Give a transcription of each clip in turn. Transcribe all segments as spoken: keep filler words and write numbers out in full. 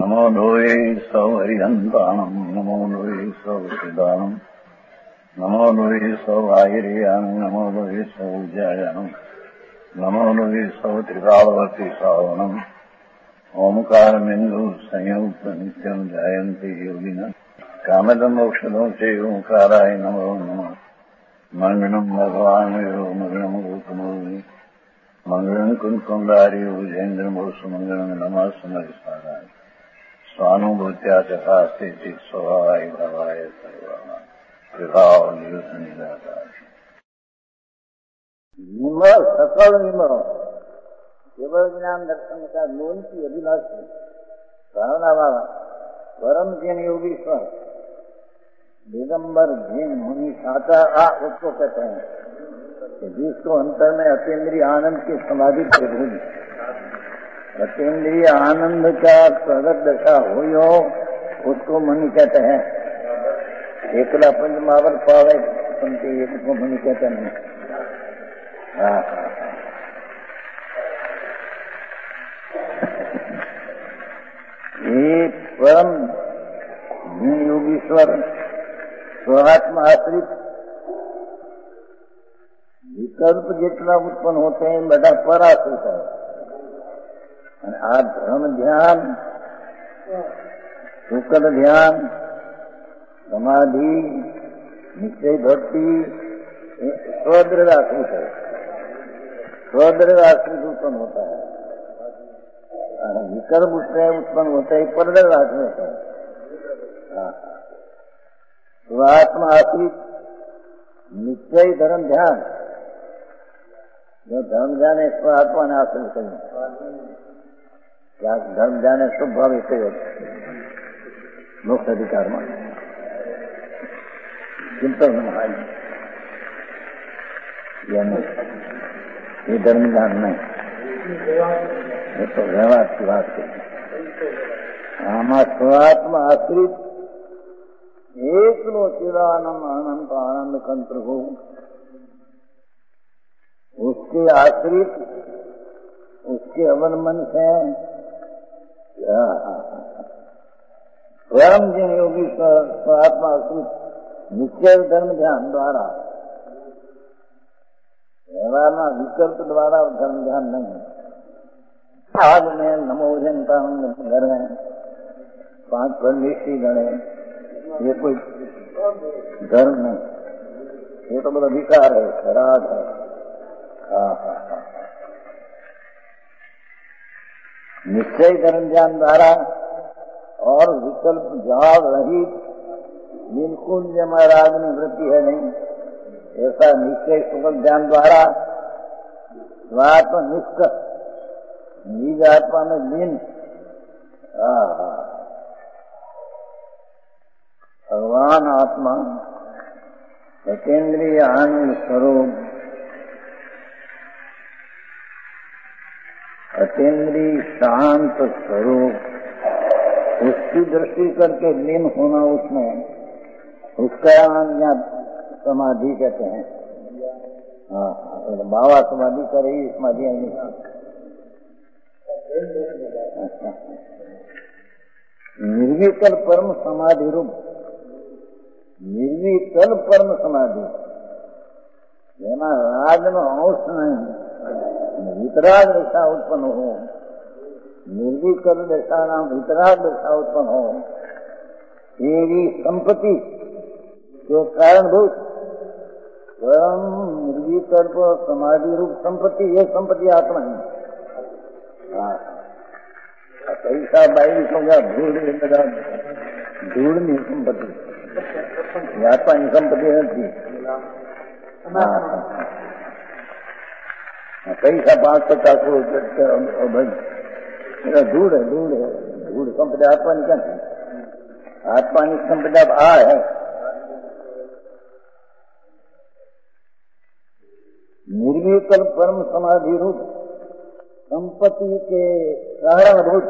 नमो लोये सौहरिहन्ताणम् नमो लोये सौहृदानम् नमो लोये सौभागिर्यानम् नमो लोये सौज्यायानम् नमो लोये सौत्रिकालवर्ति सावनम् ओंकारमिन्दु संयुक्त नित्यम् जायन्ति योगिनः कामदम् औषधम् च ओंकाराय नमो नमः मंगलम् भगवान् यो मंगलम् गौतमोऽग्नि मंगलम् कुन्कुण्डारि भुजेन्द्रमोसु मंगलम् नमः समरिसाराय स्वानुभूत्या चकास्ते स्वभावाय भावाय सर्वाणां विभाव निरसनिराकार निर्मल सकल निर्मल केवल ज्ञान दर्शन का लोन की अभिलाषी भावना वाला परम जैन योगीश्वर दिगंबर जैन मुनि साचा आ उसको कहते हैं जिसको अंतर में अतीन्द्रिय आनंद की समाधि प्रभु अतीन्द्रिय आनंद का प्रगट दशा हुई हो उसको मुनि कहते हैं। एकला पंचमावर पावे सुनते एक को मुनि कहते नहीं। हाँ हाँ ये परम योगीश्वर स्वात्मा आश्रित विकल्प जितना उत्पन्न होते हैं बड़ा पराश्रित है। आ धर्म ध्यान शुक्ल ध्यान समाधि निश्चय भक्ति स्वदृढ़ आश्रित है। स्वदृढ़ आश्रित उत्पन्न होता है। विकल्प उससे उत्पन्न होता है परदृढ़ आश्रित है। स्वात्मा आश्रित निश्चय धर्म ध्यान जो धर्म ध्यान है स्वात्मा ने आश्रित करें क्या धर्म ध्यान है शुभ भाव एक मोक्ष अधिकार मान चिंतन महाराज ये धर्म ध्यान नहीं ये तो व्यवहार की बात है। हमारा स्वात्मा आश्रित एक लो चिदानंद अनंत आनंद कंत्र हो उसके आश्रित उसके अवलंबन से स्वयं जिन योगी स्वात्मा आश्रित निश्चय धर्म ध्यान द्वारा व्यवहार विकल्प द्वारा धर्म ध्यान नहीं। आज में नमो जनता घर है पांच परमेश्वरी गण है ये कोई धर्म नहीं ये तो बड़ा अधिकार है खराब है। हाँ हाँ हाँ निश्चय धर्म ध्यान द्वारा और विकल्प जवाब रहित बिल्कुल जो महाराज में वृत्ति है नहीं ऐसा निश्चय सुगम ध्यान द्वारा स्वात्म निष्ठ निज आत्मा में लीन भगवान आत्मा सतेंद्रिय आनंद स्वरूप अतीन्द्रिय शांत स्वरूप उसकी दृष्टि करके लीन होना उसमें उसका नाम यहाँ समाधि कहते हैं। हाँ बाबा समाधि करे समाधि आई निर्विकल परम समाधि रूप निर्विकल परम समाधि જેમાં રાગનો અંશ નહીં વિતરાગ દશા उत्पन्न हो निर्विकल दशा नाम वितराग दशा उत्पन्न हो एवी संपत्ति के कारणभूत स्वयं निर्विकल्प समाधि रूप संपत्ति ये संपत्ति आत्मा है। पैसा बाईस होगा धूल धूल नहीं संपत्ति आत्मा की संपत्ति नहीं। पैसा पांच पचास भाई मेरा धूल है धूल है धूल संपदा आत्मा की क्या है आत्मा की संपदा आ है। निर्विकल्प परम समाधि रूप संपत्ति के कारणभूत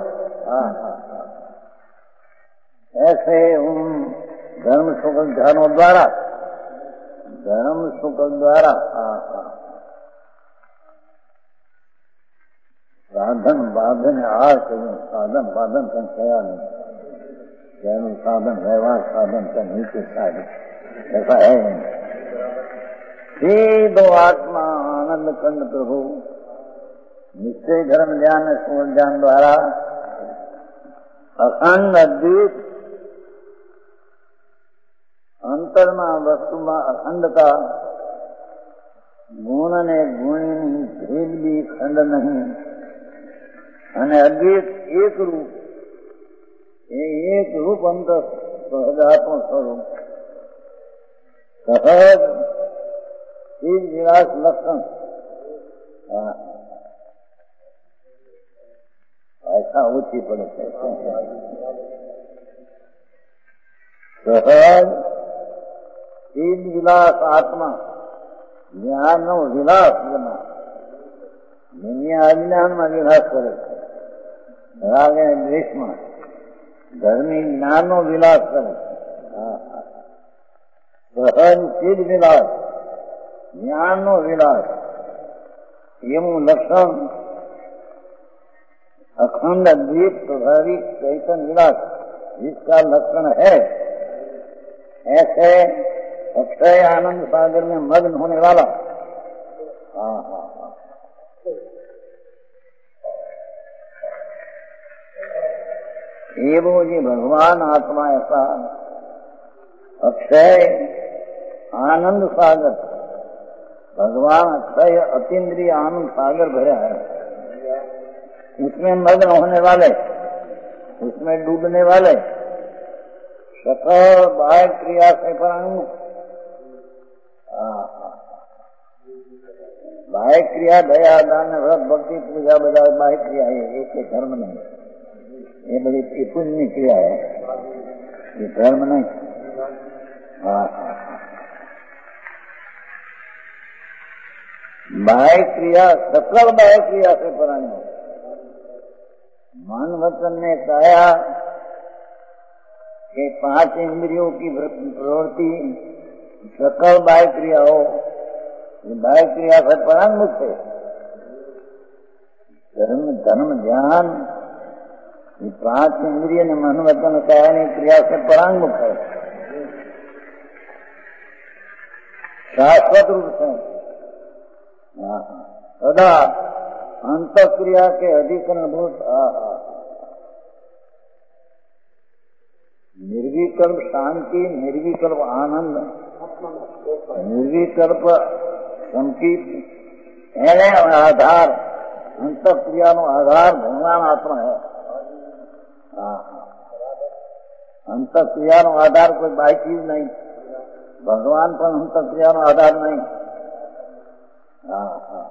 ऐसे उन धर्म सुख ध्यानों द्वारा धर्म सुख द्वारा साधन बाधन आ करूं, साधन बाधन का कया नहीं, जैन साधन व्यवहार साधन का नीचे साधन, ऐसा है। सीधो आत्मा आनंद कंड प्रभु निश्चय धर्म ज्ञान स्मृति ज्ञान द्वारा अखंड अद्वैत અંતરમાં વસ્તુમાં અખંડતા, ગુણ અને ગુણીની ભેદ બી ખંડ નહીં, અને અદ્વૈત એક રૂપ, એ એક રૂપ અંતર સહજાત્મ સ્વરૂપ સહજ ચીજ વિલાસ લક્ષણ ऐसा ओછી પડે છે। સહજ ચીજ વિલાસ આત્મા જ્ઞાન નો વિલાસ બના, દુનિયા અજ્ઞાનમાં વિલાસ કરે છે, રાગ અને દ્વેષમાં, ધર્મી જ્ઞાન નો વિલાસ કરે છે। સહજ ચીજ વિલાસ જ્ઞાન નો વિલાસ એવું લક્ષણ अखंड द्वीप प्रभावी चैतन विलास जिसका लक्षण है, ऐसे अक्षय आनंद सागर में मग्न होने वाला। हाँ हाँ हाँ ये वो जी भगवान आत्मा ऐसा अक्षय आनंद सागर, भगवान अक्षय अतीन्द्रिय आनंद सागर भरा है, उसमें मग्न होने वाले, उसमें डूबने वाले, सकल बाह्य क्रिया से परांग, बाह्य क्रिया दया दान व्रत भक्ति पूजा बजा बाह्य क्रिया है, एक धर्म नहीं, ये बड़ी पुण्य क्रिया है, ये धर्म नहीं। हाँ बाह्य क्रिया सकल बाह्य क्रिया से परांग, मन वचन ने कहा कि पांच इंद्रियों की प्रवृत्ति सकल बाह्य क्रिया हो, बाह्य क्रिया से परांगमुक्त है। धर्म धर्म ध्यान ये पांच इंद्रिय ने मन वचन कहा क्रिया से परांगमुक्त है, शाश्वत रूप से सदा अंत क्रिया के अधिकरण भूत निर्विकल्प शांति, निर्विकल्प आनंद, निर्विकल्प संकीर्त એને आधार अंत क्रिया नो आधार भगवान आत्मा है। अंत क्रिया नो आधार कोई बाह्य चीज नहीं, भगवान पर अंत क्रिया नो आधार नहीं। हाँ हाँ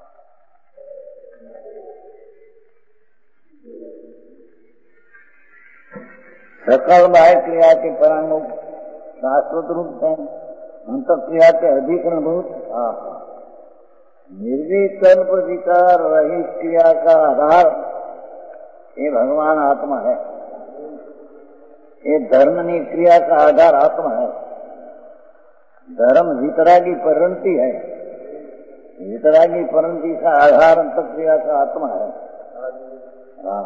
सकल बाह्य क्रिया के परांगमुख शाश्वत रूप से अंत क्रिया के अधिकरण भूत निर्विकल्प विकार रहित क्रिया का आधार ये भगवान आत्मा है। ये धर्मनी क्रिया का आधार आत्मा है। धर्म वितरागी परिणति है, वितरागी परिणति का आधार अंत क्रिया का आत्मा है। हाँ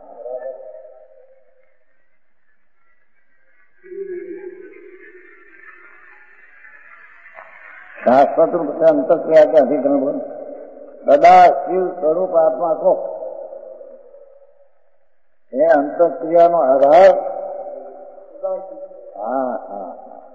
शाश्वत रूप से अंत क्रिया के अधिकरण सदा शिव स्वरूप आत्मा को ये अंत क्रिया नो आधार। हाँ हाँ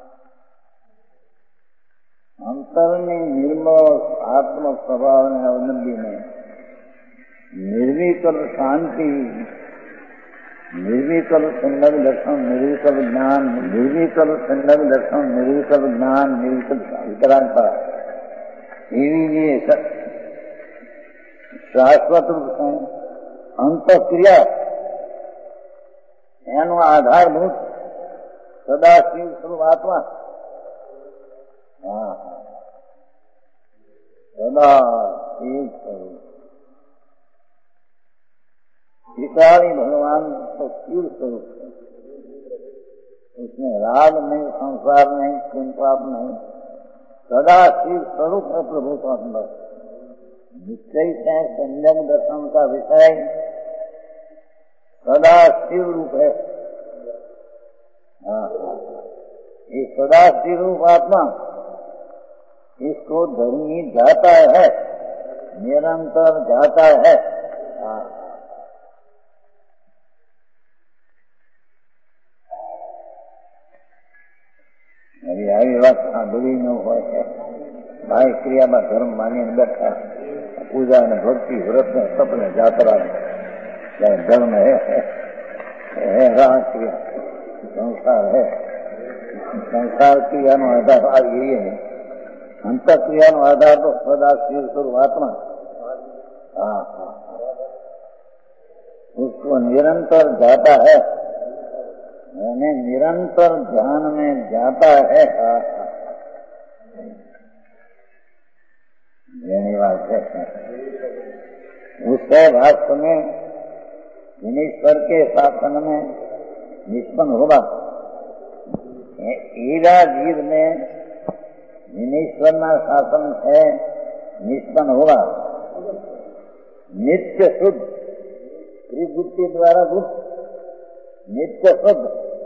अंतर ने निर्मल आत्म स्वभाव ने अवलंबी ने निर्विकल्प शांति, निर्विकल्प संगम दर्शन, निर्विकल्प ज्ञान, निर्विकल्प संगम दर्शन, निर्विकल्प ज्ञान, निर्विकल्प वितरांता ये शाश्वत रूप से अंत क्रिया एनो आधारभूत सदा शिव स्वरूप आत्मा। हाँ सदा शिव स्वरूप विशाली भगवान तो शिव स्वरूप है, उसमें राग नहीं, संसार नहीं, पुण्य पाप नहीं, सदा शिव स्वरूप है प्रभु का अंदर। निश्चय से संयम दर्शन का विषय सदा शिव रूप है। हाँ, ये सदा शिव रूप आत्मा, इसको धर्मी जाता है, निरंतर जाता है। हाँ, अभी આવી વાત સાંભળી ન હોય, ભાઈ ક્રિયામાં ધર્મ માનીને બેઠા, પૂજા અને ભક્તિ વ્રત ને તપ ને જાત્રા ધર્મ है, है राह क्रिया संसार है। संसार क्रिया नो आधार ये है, अंत क्रिया नो आधार तो सदा शिव स्वरूप आत्मा। हाँ हाँ, उसको निरंतर जाता है, यानी निरंतर ध्यान में जाता है। हाँ हाँ, यही बात है। उससे वास्तव में ईश्वर के शासन में निष्पन्न होगा। ईरा जीव में ईश्वर ना शासन है निष्पन्न होगा। नित्य शुद्ध त्रिगुप्ति द्वारा गुप्त नित्य शुद्ध,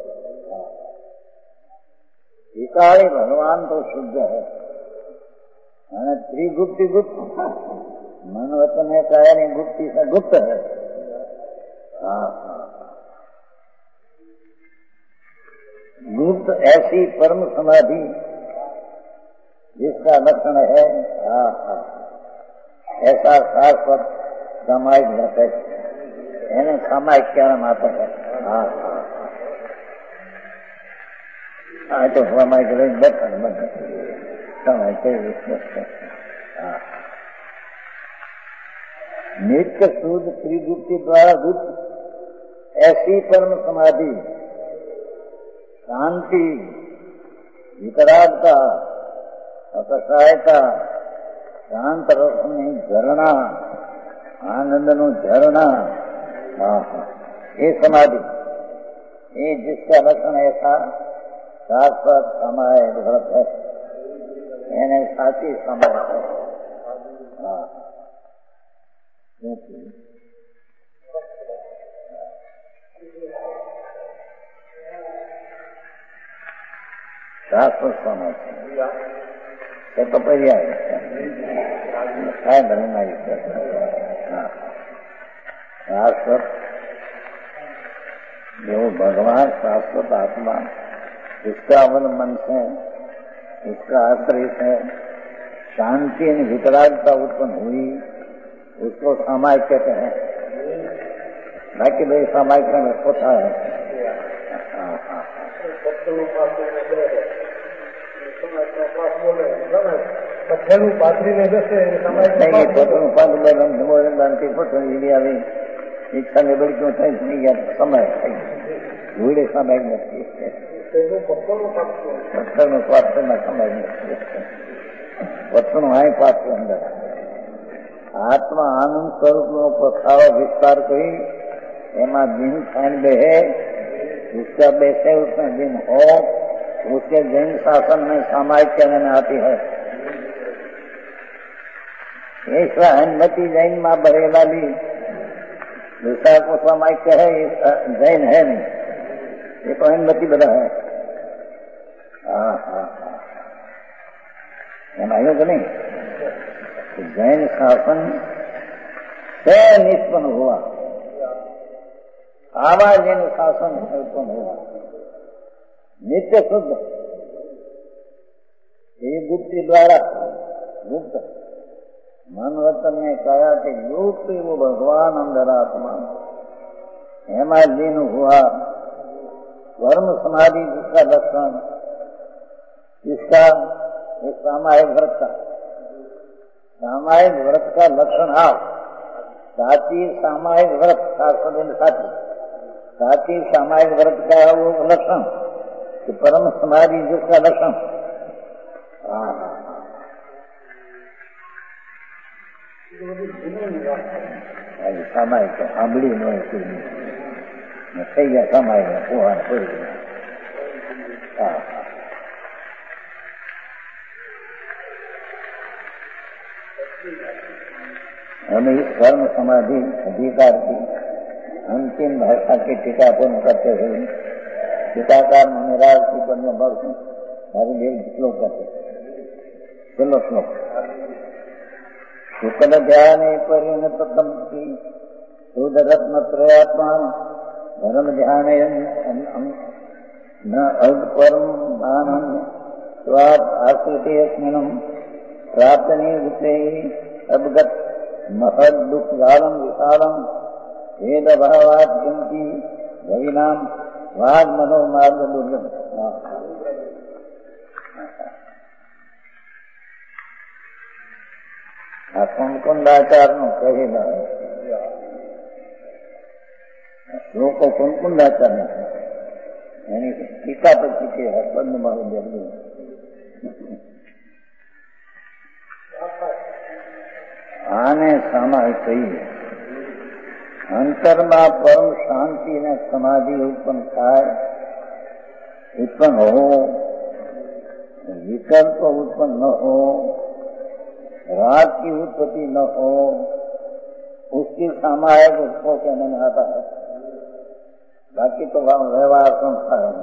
इकाई भगवान तो शुद्ध है, त्रिगुप्ति गुप्त मन वचन है काया गुप्ति से गुप्त है। हाँ हाँ, गुप्त ऐसी परम समाधि जिसका लक्षण है। हाँ हाँ, ऐसा शाश्वत सामायिक घटे એને સામાયિક કહેવામાં આવે છે। હા હા, આ તો સામાયિક લઈને બેઠા ને બધા સામાયિક કઈ। હા, नित्य शुद्ध त्रिगुप्ति द्वारा गुप्त ऐसी परम समाधि, शांति, वितरागता, अकसायता, शांत रसनी झरणा, आनंद नु झरणा। हाँ हाँ, ये समाधि, ये जिसका लक्षण ऐसा शाश्वत समय व्रत है, यानी साची समय है। हाँ, शाश्वत समय है तो पर्याय है धर्म। शाश्वत जो भगवान शाश्वत आत्मा, इसका अवलंबन से, इसका आश्रय से शांति और वितरागता उत्पन्न हुई, उसको सामायिक कहते हैं। बाकी भाई सामायिक में होता है। हाँ हाँ, पथेलू पाथरी में जैसे नहीं पथेलू पाथरी में नमोरन दानती पथेलू ये अभी इच्छा में बड़ी क्यों था नहीं गया समय भूले समय में पत्थर में पात्र में समय में पत्थर आए पात्र अंदर आत्मा आनंद स्वरूप नो पथारो विस्तार करी एमा दिन खान बे है, उसका बैसे उसमें दिन हो, उसके जैन शासन में सामायिक कहने में आती है। ऐसा हनुमती जैन माँ बरेला भी दूसरा को सामायिक कहे, जैन है नहीं, ये तो हनुमती बड़ा है। हाँ हाँ हाँ, मालूम को नहीं, तो जैन शासन से निष्पन्न हुआ, आवाज जैन शासन से उत्पन्न हुआ, नित्य शुद्ध, ये गुप्ति द्वारा गुप्त मन वचन ने कहा कि गुप्त वो भगवान अंतरात्मा हेमा लीन हुआ। कर्म समाधि जिसका लक्षण, इसका एक सामायिक व्रत का सामायिक व्रत का लक्षण आओ, साथी सामायिक व्रत शास्त्र साथी साथी सामायिक व्रत का वो लक्षण कि परम समाधि जिसका लक्षण। सामायिक तो सामड़ी न થઈ ગયા સામાયિક પોહાણ પડી ગયા। હા હા, हम इस कर्म समाधि अधिकार की अंतिम भाषा की टीका पूर्ण करते हुए टीकाकार मुनिराज की पद्म भक्त हरिदेव श्लोक करते चलो श्लोक शुक्ल ध्यान परिणत की शुद्ध रत्न त्रयात्मा धर्म ध्यान न अल्परम मानम स्वाद आश्रिते अस्मिन् प्राप्तनीय अवगत महद दुख जालम विशालम वेद भावाद्यंती भविनाम वाग मनो मार्ग दुर्गम। आ कुंकुंडाचार नु कहेला लोको कुंकुंडाचार ने यानी टीका पर टीके है पद्म मारो जल्दी आने सामा कही अंतर में परम शांति ने समाधि उत्पन्न थाय उत्पन्न हो विकल्प उत्पन्न न हो राग की उत्पत्ति न हो उसकी सामायिक उसको कहने में आता है। बाकी तो व्यवहार संस्था है।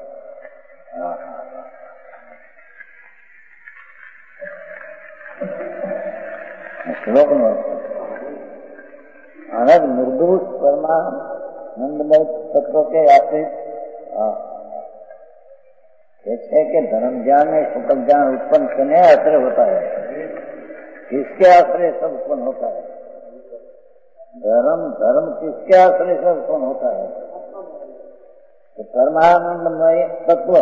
श्लोक में अनग निर्दोष परमानंदमय तत्व के आश्रित जैसे कि धर्म ज्ञान में शुक्ल ज्ञान उत्पन्न करने आश्रय होता है, किसके आश्रय सब उत्पन्न होता है? धर्म धर्म किसके आश्रय से उत्पन्न होता है? तो परमानंदमय तत्व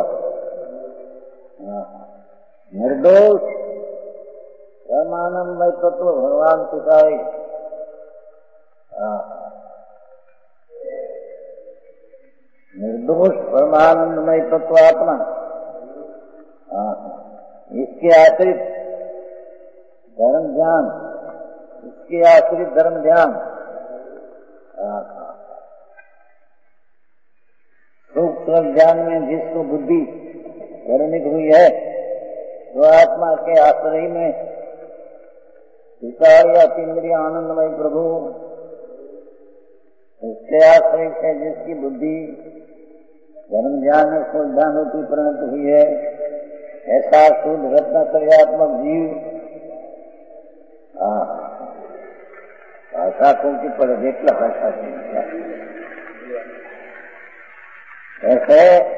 निर्दोष परमानंदमय तत्व भगवान पिताई निर्दोष परमानंदमय तत्व आत्मा इसके आश्रित धर्म ध्यान इसके आश्रित धर्म ध्यान सूक्ष्म ज्ञान में जिसको बुद्धि परिणित हुई है वो आत्मा के आश्रय में विचार या इंद्रिय आनंदमय प्रभु उसके आश्रय से जिसकी बुद्धि धर्म ज्ञान में शुद्ध ज्ञान की परिणत हुई है ऐसा शुद्ध रत्न त्रयात्मक जीव भाषा को की पड़े देखला भाषा ऐसे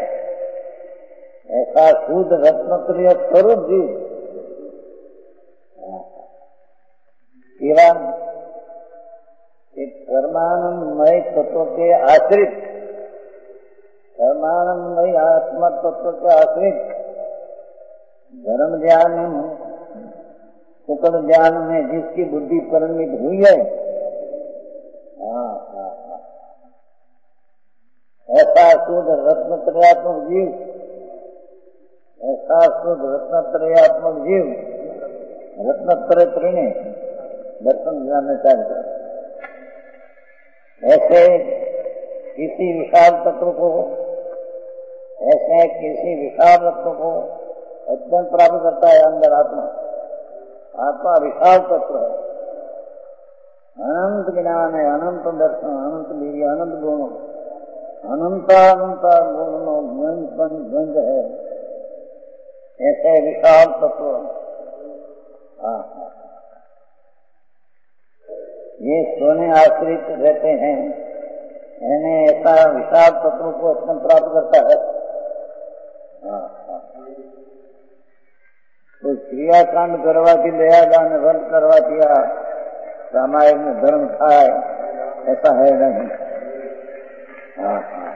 ऐसा शुद्ध रत्नत्रय स्वरूप जीव केवल एक परमानंदमय तत्व के आश्रित परमानंदमय आत्मा तत्व के आश्रित धर्म ज्ञान शुक्ल ज्ञान में जिसकी बुद्धि परिणित हुई है ऐसा शुद्ध रत्नत्रयात्मक जीव ऐसा शुद्ध रत्नत्रयात्मक जीव रत्नत्रय त्रिणे दर्शन जानना चाहता ऐसे किसी विशाल तत्व को ऐसे किसी विशाल तत्व को अत्यंत प्राप्त करता है अंदर आत्मा आत्मा विशाल तत्व है अनंत ज्ञान है अनंत दर्शन अनंत वीर्य अनंत गुण अनंतानंता गुणों द्वंद है ऐसे विशाल तत्व ये सोने आश्रित रहते हैं यानी ऐसा विशाल तत्व को अत्यंत प्राप्त करता है। तो क्रियाकांड करवा की दयादान रद्द करवा दिया सामाजिक में धर्म खाए ऐसा है नहीं। हाँ हाँ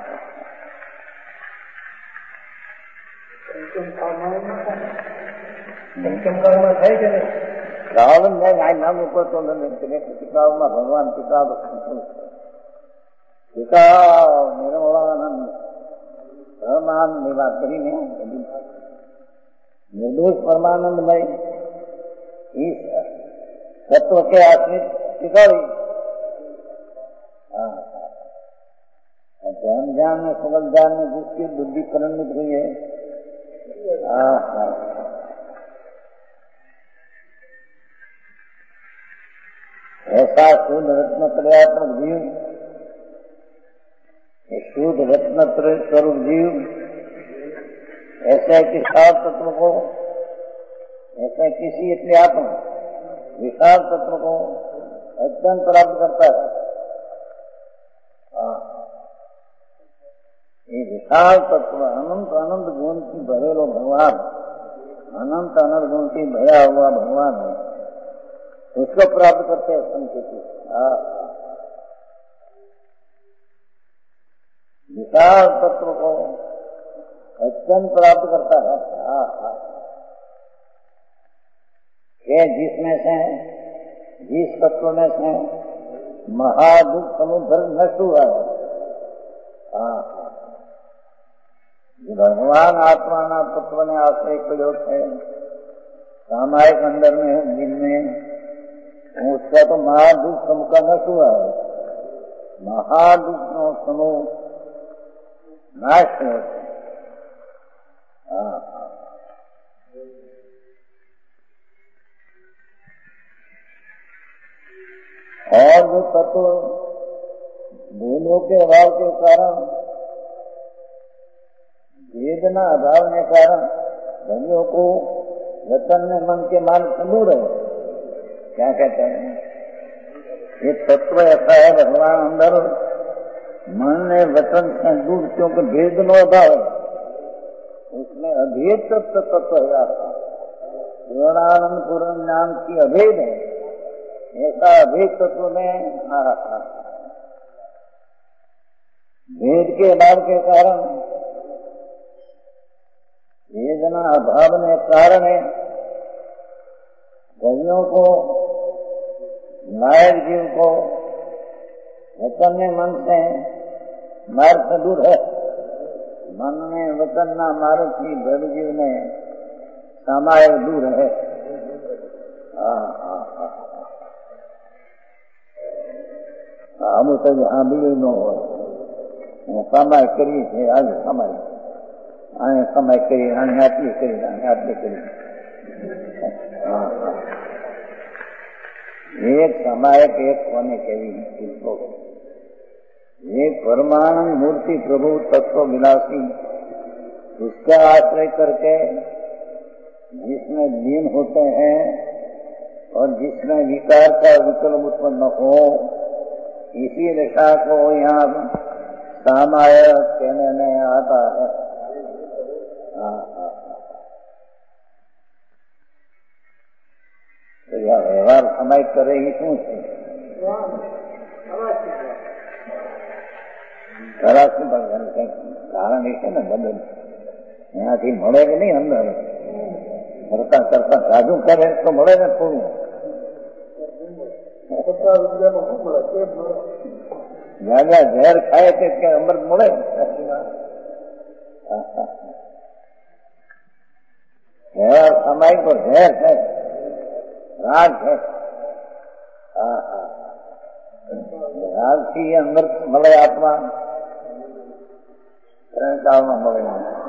रावण ने नाम ऊपर तो पिताव में भगवान पिता पिता निर्मलानंद परमानंद की बात करी है निर्दोष परमानंदमय इस तत्व के आश्रित पितावी धर्म ज्ञान में सकल ज्ञान में जिसकी बुद्धि परिणित हुई है ऐसा ऐसा शुद्ध रत्न त्रयात्मक जीव, शुद्ध रत्न स्वरूप जीव ऐसे विशाल तत्व को, ऐसे किसी इतने आत्मा विशाल तत्व को अत्यंत प्राप्त करता है। ये विशाल तत्व अनंत अनंत गुण की भरेलो भगवान, अनंत अनंत गुण की भरा हुआ भगवान है, उसको प्राप्त करते हैं संकेती। विशाल तत्व को अत्यंत प्राप्त करता है। ये जिसमें से, जिस तत्व में से महादुख समुद्र नष्ट हुआ है, भगवान आत्मा ना तत्व ने आश्रय प्रयोग है सामायिक अंदर में जिनमें, उसका तो महादुख समूह का नष्ट हुआ है। महादुख नो समूह नाश होते। और जो तत्व वेदों के अभाव के कारण, वेदना अभाव के कारण धनियों को वचन में मन के मान से दूर है, क्या कहते हैं, ये तत्व ऐसा है भगवान अंदर मन ने वचन से दूर, क्योंकि भेद नो अभाव है, उसमें अभेद तत्व है आपका, पूर्णानंद पूर्ण नाम की अभेद है, ऐसा अभेद तत्व में भेद के अभाव के कारण, वेदना अभाव ने कारण है कवियों को, नायक जीव को वचन में मन से मार्ग से दूर है। मन में वचन ना मार्ग की भर जीव ने सामाय दूर है। हम तो यहाँ भी न हो समय करिए थे, आज समय आए समय करिए, आने आती करिए, आने आती करिए। एक समय एक होने के लिए इसको एक परमानंद मूर्ति प्रभु तत्व विलासी, उसका आश्रय करके जिसमें लीन होते हैं और जिसमें विकार का विकल्प उत्पन्न हो, इसी दशा को यहाँ सामाय कहने में आता है। तो यह व्यवहार समय करे ही શું છે? કરાશું પણ કંઈક કારણ એ છે ને બદલ એનાથી મળે કે નહીં, અંદર કરતા કરતા સાજુ કરે તો મળે ને થોડું, જ્યાં જ્યાં ઝેર ખાય તે ત્યાં અમૃત મળે। ઝેર સમય તો ઝેર છે, રાગ છે, રાગ થી અમૃત મળે આત્મા, ત્રણ કાળમાં મળે।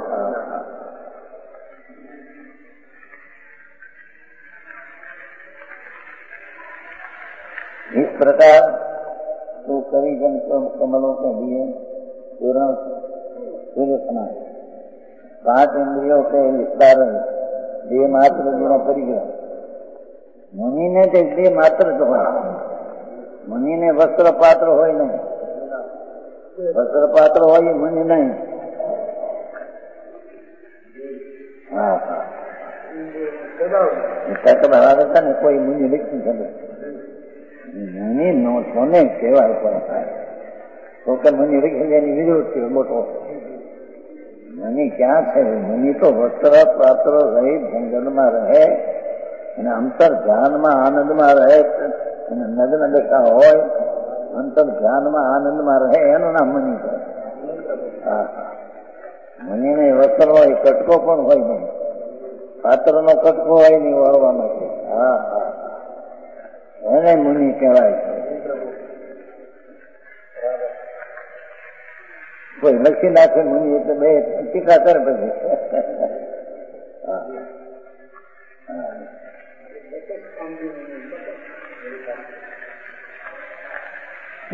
इस प्रकार तो कवि जन कमलों के लिए पूर्ण सूर्य स्नान पांच इंद्रियों के विस्तार देह मात्र गुण परिग्रह। मुनि ने तो देह मात्र जो है, मुनि ने वस्त्र पात्र हो नहीं, वस्त्र पात्र हो ये मुनि नहीं। हाँ हाँ तक बना देता नहीं, कोई मुनि लिख नहीं सकता। मुनि नो सोने કહેવાય પડતા તો કે મુનિ એની વિરોધ છે મોટો। મુનિ ક્યાં છે? મુનિ તો વસ્ત્ર પાત્ર રહિત જંગલમાં રહે અને અંતર ધ્યાનમાં આનંદમાં રહે અને નગ્ન દશા હોય, અંતર ધ્યાનમાં આનંદમાં રહે, એનું નામ મુનિ છે। હા, મુનિને વસ્ત્ર હોય, કટકો પણ હોય નહીં, પાત્રનો કટકો હોય નહીં વાળવા માટે। હા હા એને મુનિ કહેવાય છે। કોઈ લખી નાખે મુનિ એટલે બે ટીકા કરે પછી।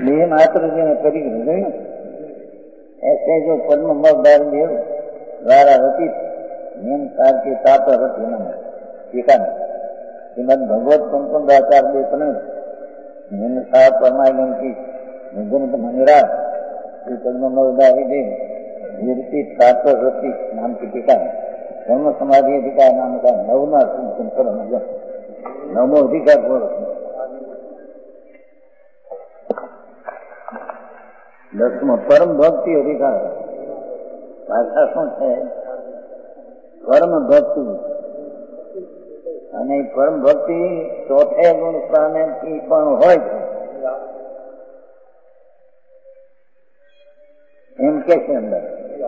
देह मात्र જેને કરી ગયું ऐसे जो पद्म मवदार देव द्वारा रचित नियम सार के ताप रथ टीका श्रीमद भगवत कंकुंडाचार्य देवने नियम सार परमायन की निगुणित मंगरा श्री पद्म मवदारी देव विरचित ताप रथी नाम की टीका धर्म समाधि अधिकार नाम का नवना संकर नवमो अधिकार बोलो दसमो परम भक्ति अधिकार भाषा શું છે પરમ ભક્તિ અને પરમ ભક્તિ ચોથે ગુણ સ્થાને પણ હોય છે એમ કે છે અંદર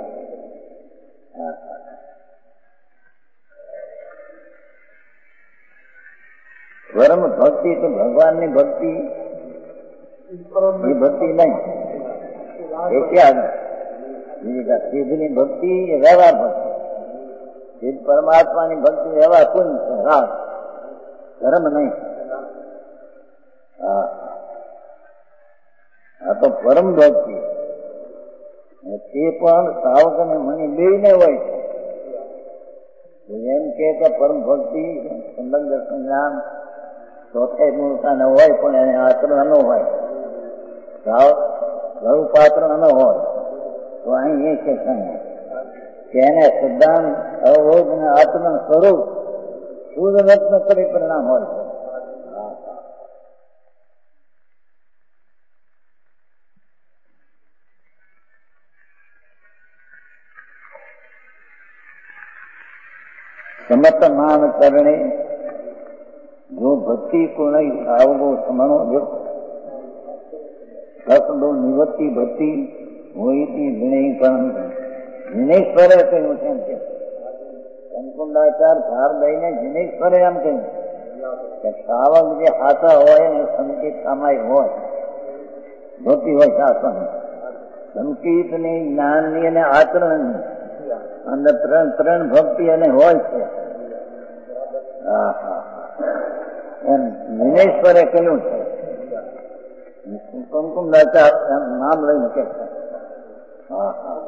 પરમ ભક્તિ તો ભગવાનની ભક્તિ એ ભક્તિ નહીં એ ક્યાં સિદ્ધની ભક્તિ એ વ્યવહાર ભક્તિ સિદ્ધ પરમાત્માની ભક્તિ વ્યવહાર પૂર્ણ છે રાગ ધર્મ નહીં હા આ તો પરમ ભક્તિ તે પણ સાવક અને મની બે ને હોય છે એમ કે પરમ ભક્તિ સંબંધ દર્શન જ્ઞાન ચોથે મૂળતા ન હોય પણ એને આચરણ ન હોય સાવ ગૌ પાત્ર ન હોય તો અહીં એ છે કે એને સિદ્ધાંત અવબોધ અને આચરણ સ્વરૂપ શુદ્ધ રત્ન કરી પરિણામ હોય છે समत मान करणे जो भक्ति को नहीं आवगो समणो जो दो निवृत्ति भक्ति हुई थी विनय पण जिनेश्वर कहूँ છે કંકુંડાચાર ભાર દઈને જીનેશ્વર એમ કહ્યું કે શ્રાવક જે હાથા હોય ને સંકેત સામાય હોય ભક્તિ હોય શાસન સંકેતની જ્ઞાનની અને આચરણની અંદર ત્રણ ત્રણ ભક્તિ અને હોય છે એમ વિનેશ્વરે કહ્યું છે કંકુંડાચાર એમ નામ લઈને કે હા હા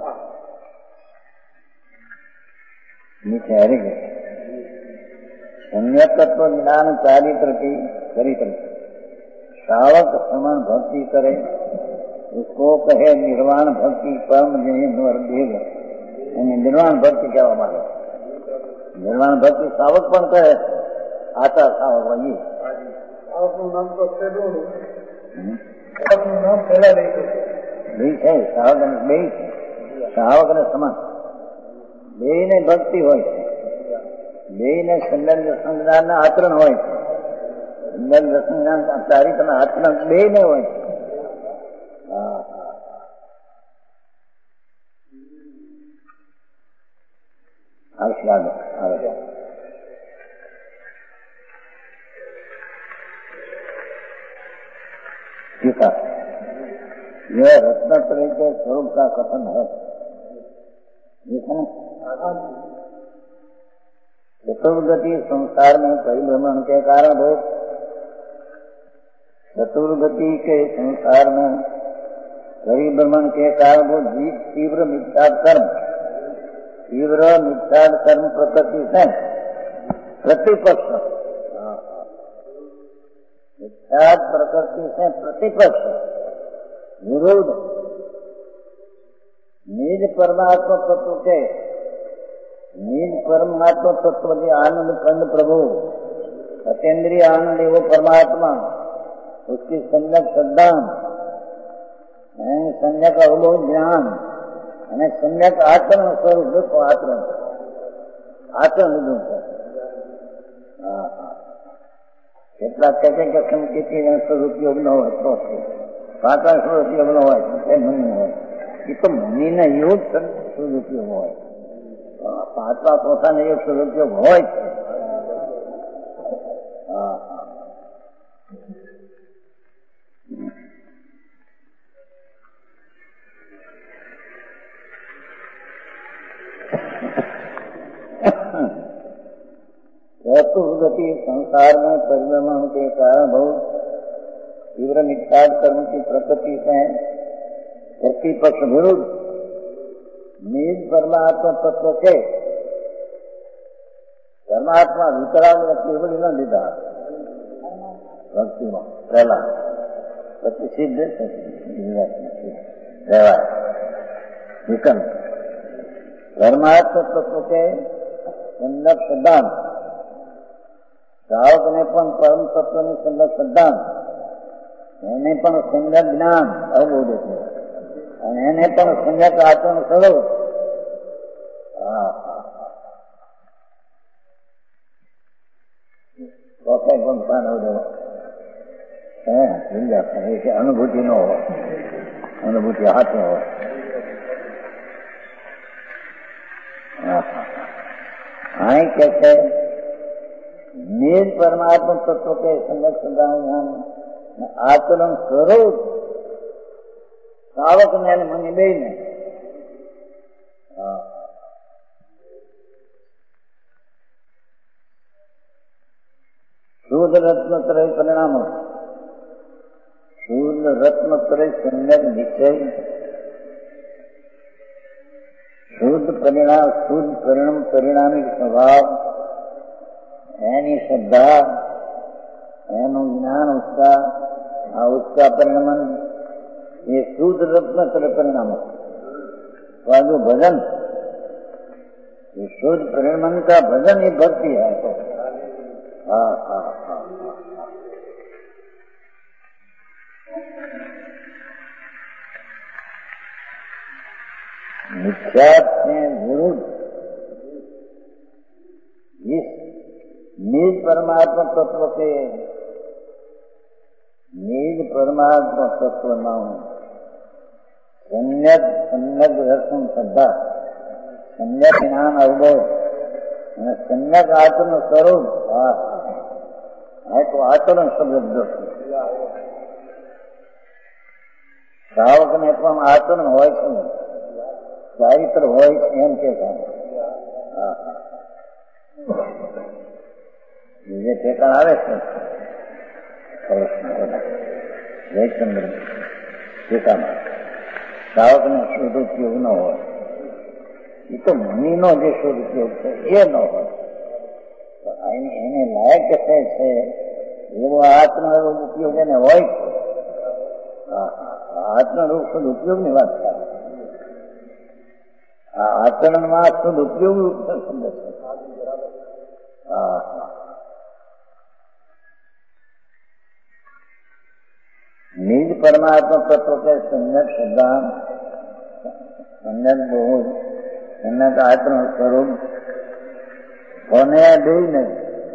નીચે હરી ગઈ સમ્યકત્વ જ્ઞાન ચારિત્ર की चरित्र श्रावक समन भक्ति करे उसको कहे निर्वाण भक्ति परम देव અને નિર્વાણ ભક્તિ કહેવામાં આવે નિર્વાણ ભક્તિ સાવક પણ કહે આચાર સાવક હોય સાવકનું નામ તો છે સાવકનું નામ પહેલા લઈ ગયું બે છે સાવક અને બે છે સાવક અને સમાન બે ને ભક્તિ હોય છે બે ને સંદન સંજ્ઞાન ના આચરણ હોય છે સંદન સંજ્ઞાન ચારિત્ર ના આચરણ બે ને હોય છે હા આશીર્વાદ આવે છે ठीक है यह रत्नत्रय के स्वरूप का कथन है चतुर्गति संसार में परिभ्रमण के कारण हो चतुर्गति के संसार में परिभ्रमण के कारण वो जीव तीव्र मिथ्या कर्म तीव्र मिथ्या कर्म प्रकृति से प्रतिपक्ष मिथ्या प्रकृति से प्रतिपक्ष विरोध निज परमात्मा तत्व के निज परमात्मा तत्व के आनंद कंद प्रभु अतेंद्रिय आनंद वो परमात्मा उसकी सम्यक श्रद्धा सम्यक अवबोध ज्ञान અને સમ્યક આચરણ સ્વરૂપ દેખો આચરણ આચરણ લીધું છે કેટલાક કહે છે કે સંકેતી સ્વરૂપયોગ ન હોય તો પાકા સ્વરૂપયોગ ન હોય એ મુનિ હોય એ તો મુનિને યોગ સ્વરૂપયોગ હોય પાંચમા પોતાને યોગ સ્વરૂપયોગ હોય છે હા चतुर्गति संसार में परिभ्रमण के कारण बहुत तीव्र निष्काम कर्म की प्रकृति से प्रतिपक्ष विरुद्ध निज परमात्मा तत्व के परमात्मा वितराग केवल न લીધા ભક્તિમાં પહેલા પછી સિદ્ધ રહેવાય વિકલ્પ પરમાત્મા તત્વ કે સંદર્ભ સિદ્ધાંત સાવકને પણ પરમ તત્વની સંદર્ભ સિદ્ધાંત એને પણ સંગત જ્ઞાન અવબોધ છે અને એને પણ સંગત આચરણ સ્વરૂપ કઈ પણ સ્થાન હોય હે અનુભૂતિ નો હોય અનુભૂતિ હાથ નો હોય અહીં કે છે નિજ પરમાત્મા તત્વ કે સંગત સિદ્ધાંત આચરણ સ્વરૂપ સાવક ને મને બે ને શુદ્ધ રત્નત્રય પરિણામો શુદ્ધ રત્નત્રય સંગત વિષય શુદ્ધ પરિણામ શુદ્ધ પરિણામ પરિણામી સ્વભાવ એની શ્રદ્ધા એનું જ્ઞાન उसका उसका परिणमन ये शुद्ध रत्नत्रय परिणाम है जो भजन ये शुद्ध परिणमन का भजन ये भक्ति है तो हाँ हाँ हाँ मिथ्यात्व के विरुद्ध इस निज परमात्मा तत्व के निज परमात्मा तत्व नाम सम्यक सम्यक दर्शन श्रद्धा सम्यक ज्ञान अवबोध અને सम्यक आचरण स्वरूप है तो आचरण शब्द સાવક ને પણ આચરણ હોય છે ચારિત્ર હોય છે એમ કે બીજે ઠેકાણ આવે છે જયચંદ્ર ટીકામાં સાવક નો શુદ્ધ ઉપયોગ ન હોય એ તો મુનિ નો જે શુદ્ધ ઉપયોગ છે એ ન હોય એને લાયક કહે છે એવો આત્મા ઉપયોગ એને હોય છે આત્મરૂપ શુદ્ધ ઉપયોગ ની વાત છે આ આચરણમાં શુદ્ધ ઉપયોગ શબ્દ છે હા निज परमात्मा तत्व के संगत सिद्धांत संगत बोध संगत आचरण स्वरूप होने दे नहीं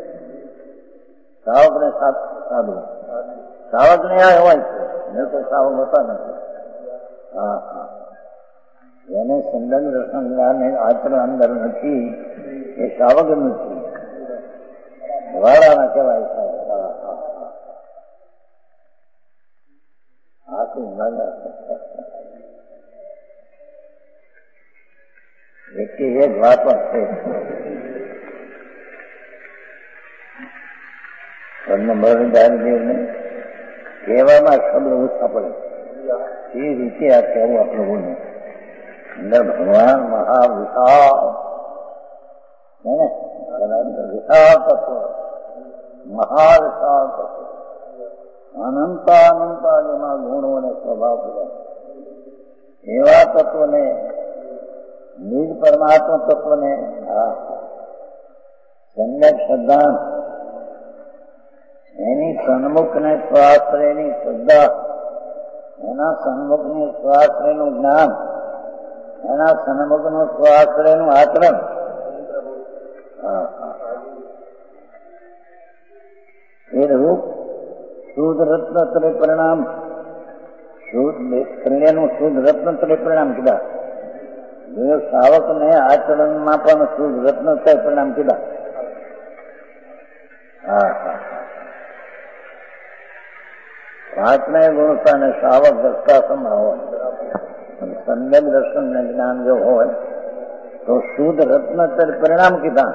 सावक ने साधु सावक ने आ હોય છે નહીં તો સાવક હોતા નથી હા હા એને સંગત રસન જ્ઞાન આચરણ અંદર નથી એ સાવક નથી વાળાના કહેવાય સાવક હા હા વ્યક્તિ એક વાત છે ને કહેવામાં શબ્દ ઓછા પડે એ રીતે આ કહેવું આ પ્રભુને અંદર ભગવાન મહાવિશાળ વિશાળ તત્વ મહાવિશાળ તત્વ અનંતા અનંતા જેમાં ગુણો અને સ્વભાવ બધા એવા તત્વને નિજ પરમાત્મા તત્વને સંગત શ્રદ્ધાંત એની સન્મુખ ને સ્વાશ્રયની શ્રદ્ધા એના સન્મુખ ની સ્વાશ્રયનું જ્ઞાન એના સન્મુખ નું સ્વાશ્રયનું આચરણ એ રૂપ શુદ્ધ રત્નત્રય પરિણામ શુદ્ધ ત્રણેયનું શુદ્ધ રત્નત્રય પરિણામ કીધા જો સાવક ને આચરણમાં પણ શુદ્ધ રત્નત્રય પરિણામ કીધા હા હા પાંચને ગુણતા ને સાવક દસતા સમા હોય સંગત દર્શન ને જ્ઞાન જો હોય તો શુદ્ધ રત્નત્રય પરિણામ કીધા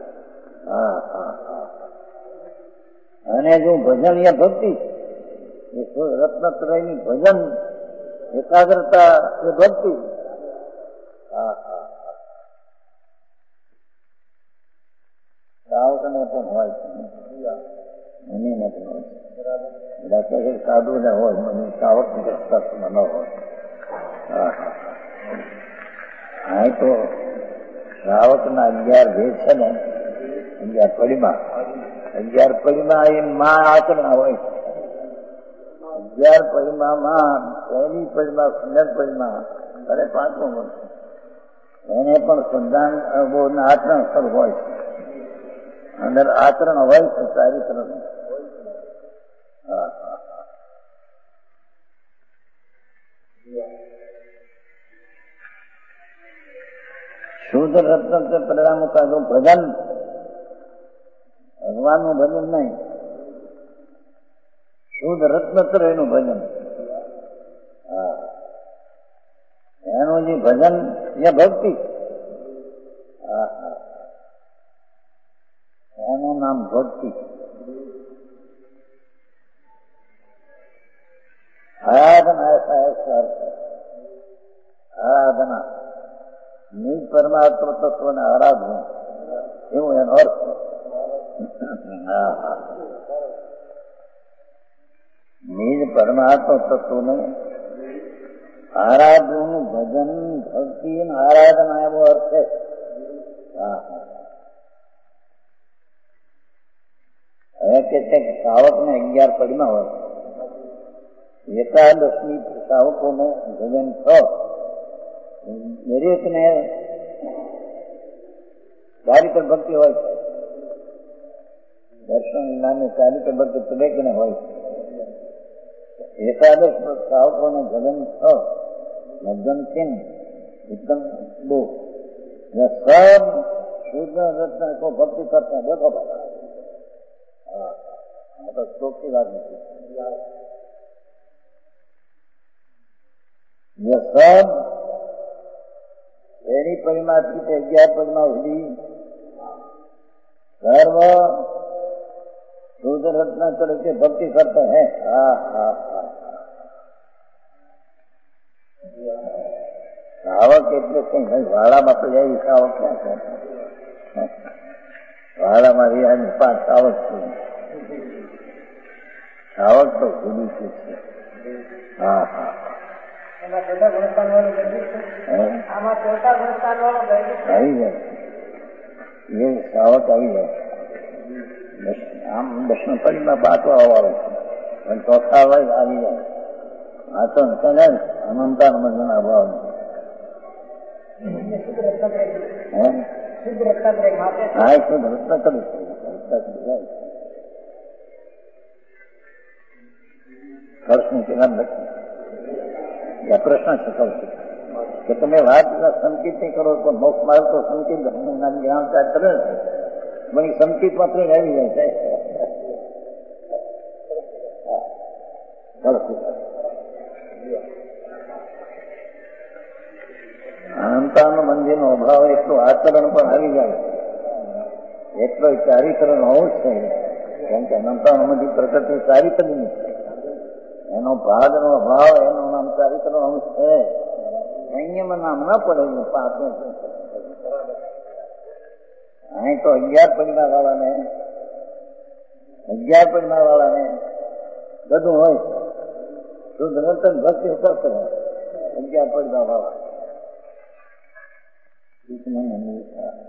હા હા અને જો ભજન યા ભક્તિ એ રત્નત્રયની ભજન એકાગ્રતા એ ભક્તિ. હા હા સાવકને પણ હોય છે, મને નથી હોય છે. સાધુ ને હોય, મને સાવક રસ્તામાં ન હોય. હા હા હા તો શ્રાવક ના અગિયાર ભેદ છે ને, અગિયાર પડીમાં અગિયાર પડીમાં એ માં આચરણ હોય છે. અગિયાર પડીમાં પહેલી પડીમાં સુંદર પડીમાં અને પાંચમો વર્ષ એને પણ સંધાન આચરણ સ્થળ હોય છે. અંદર આચરણ હોય છે ચારિત્ર. હા હા શુદ્ધ રત્ન પરિણામ કાઢું ભજન, ભગવાનનું ભજન નહીં, શુદ્ધ રત્નત્ર એનું ભજન. હા એનું જે ભજન એ ભક્તિ. હા હા એનું નામ ભક્તિ. આરાધના આરાધના નિજ પરમાત્મ તત્વને આરાધવું એવું એનો અર્થ. હા હા નિજ પરમાત્મ તત્વને આરાધવું, ભજન, ભક્તિ, આરાધના એવો અર્થ છે. હા હા હવે કે છે કે સાવક ને અગિયાર પડીમાં હોય, એકાદશમી સાવકોને ભજન થો દરેકને ચારિત્ર ભક્તિ હોય છે. દર્શન નામે ચારિત્ર ભક્તિ દરેકને હોય છે. એકાદશ સાવકોને ભજન થો મધ્યમ ચિહ્ન ઉત્તમ દો सब शुद्ध रत्न को भक्ति करते हैं. देखो बाबा, हाँ तो शोक की बात नहीं. ये सब एनी परिमा की अज्ञात परिमा हुई सर्व शुद्ध रत्न करके भक्ति करते हैं. हाँ हाँ हाँ સાવક એટલે કઈ ભાઈ વાડામાં તો જાય સાવક ક્યાં છે? વાડામાં રહ્યા પાંચ સાવક છે. સાવક તો જુદી છે. હા હા આવી જાય એ સાવક આવી જાય. આમ દક્ષિણ પડીમાં પાછો વાળો છે પણ ચોથા વાય આવી જાય. આ તો અનંતા મન અભાવ પ્રશ્ન શીખવ છું કે તમે વાત સંકેત નહીં કરો તો મોક્ષ માર્ગ તો સંકેત જ્ઞાન કરે છે. મને સંકેત માત્ર આવી જાય છે. અનંતાનું મંદિરનો અભાવ એટલો આચરણ પણ આવી જાય એટલો ચારિત્રનો હોવું જ છે. કેમ કે અનંતાનું મંદિર પ્રકૃતિ ચારિત્રની છે. એનો ભાગનો અભાવ એનું નામ ચારિત્રનો અંશ છે. સંયમ નામ ના પડે. પાંચ અહીં તો અગિયાર પરિવાર વાળાને અગિયાર પરિવાર વાળાને બધું હોય શુદ્ધ રતન ભક્તિ કરશે. અગિયાર પરિવાર વાળા